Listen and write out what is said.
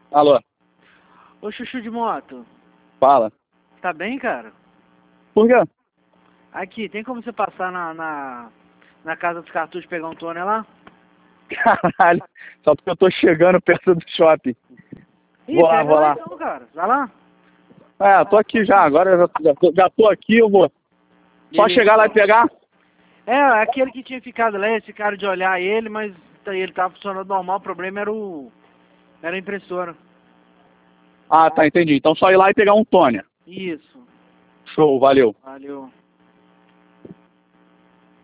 Alô, Ô, Chuchu de moto, fala. tá bem, cara? Por quê? Aqui, tem como você passar na casa dos cartuchos e pegar um toner lá? Caralho, só porque eu tô chegando perto do shopping. Ih, Vou lá, pega vou lá lá. então, cara. Vai lá. É, tô aqui já, agora eu já tô aqui, eu vou. Só Beleza, chegar lá e então. pegar? É, aquele que tinha ficado lá, esse cara de olhar ele, mas ele tava funcionando normal, o problema era a impressora. Ah, tá, entendi. Então só ir lá e pegar um toner. Isso. Show, valeu. Valeu.